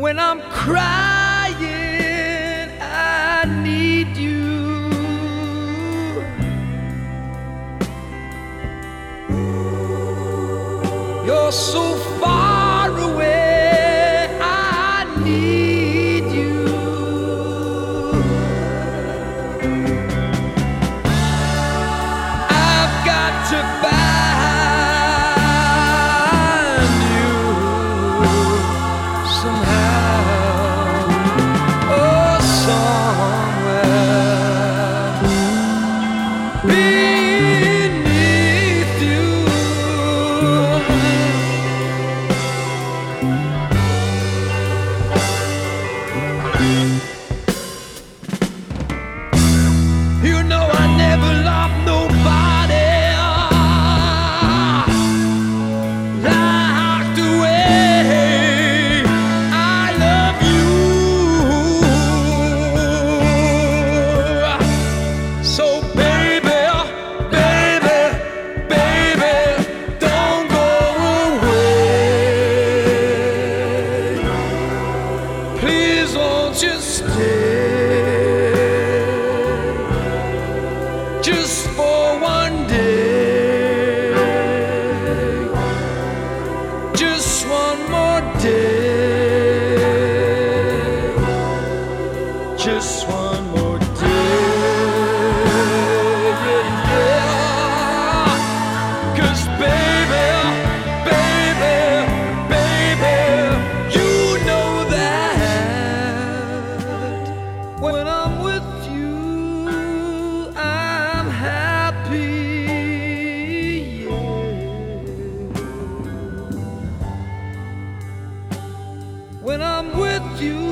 When I'm crying, I need you. You're so far away, I need you. I've got to find you somehow, oh, somewhere beneath you. You know I never loved nobody like the way I love you. So baby, baby, baby, don't go away. Please won't you stay? Just for one day, just one more day, just one more day, yeah. 'Cause baby, baby, baby, you know that when I'm with you, I'm happy, yeah. When I'm with you,